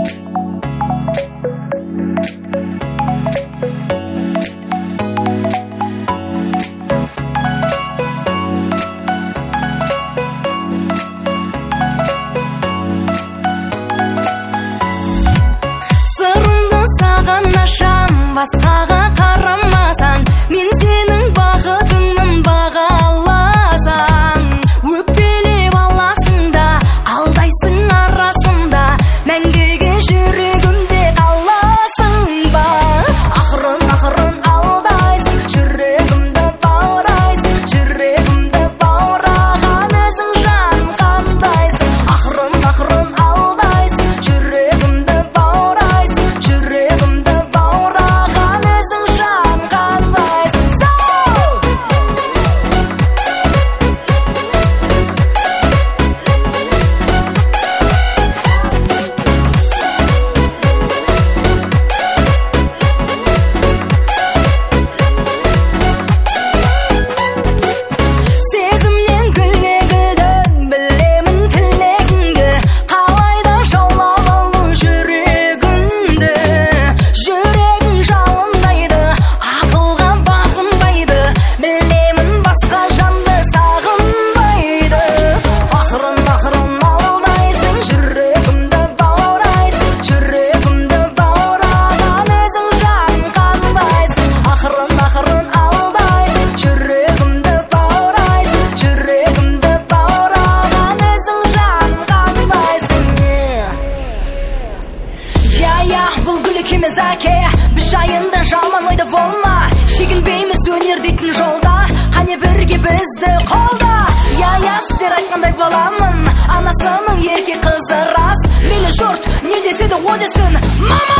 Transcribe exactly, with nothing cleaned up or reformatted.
Басқаға қарамасаң, мен сенің бақытыңмын, баға аласаң. Өкпелеп аласың да, алдайсың арасында, мәңгіге жүрегімде қаласың ба? Ақырын ақырын алдайсың, жүрегімді баурайсың, жүрегімді баураған өзің жан қандайсың. Ақырын ақырын алдайсың, жүрегімді баурайсың, жүрегімді біз жайында жаман ойда болма, шегінбейміз өнер дейтін жолда, қане бірге бізді қолда. Я-я сіздер айтқандай боламын, анасының ерке қызы рас. Мейлі жұрт не десе де о десін, мама!